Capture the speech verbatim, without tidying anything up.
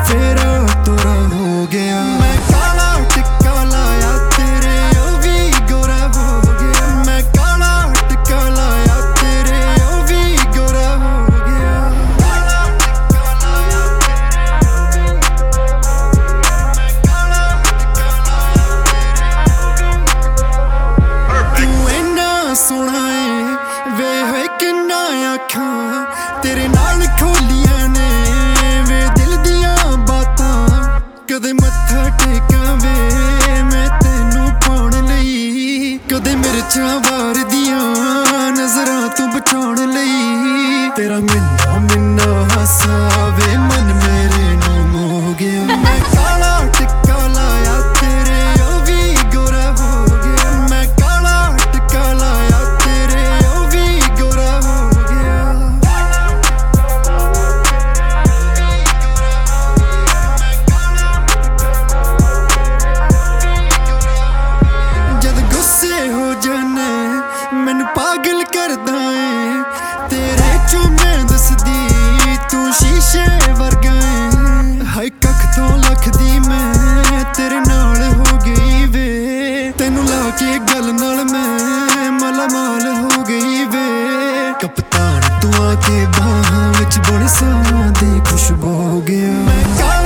फेरा तोरा हो गया। मैं काला टिक्का लाया तेरे ओ भी गोरा हो गया। मैं काला टिक्का लाया तेरे ओ भी गोरा हो गया। काला टिक्का लाया तेरे ओ भी गोरा हो गया। मैं काला टिक्का लाया तेरे ओ भी गोरा हो गया। तू इन्ना सोहना है वे है किन्ना आखां तेरे नाल खोलियां ने वे दिल दियां बातां। कदे मत्था टेकां वे मैं तैनू पाउण लई, कदे मिर्चां वारदियां नजरां तू बचाउण लई। तेरा मिन्ना मिन्ना हासा वे मन मेरे नू मोह गया। मैं काला टिक्का लाया तेरे ओ भी गोरा हो गया। मैं काला टिक्का लाया तेरे ओ भी गोरा हो गया। जद गुस्से हो जाने मैनू पागल करदा है तेरे चों मैं दसदी तू शीशे वर्गा है। हाय कख तो लखदी मैं तेरे नाल हो गई वे, तैनू लाके गल नाल मैं मालामाल हो गई वे। कप्तान तू आके बाहां विच बड़े सां दी खुशबू हो गया। मैं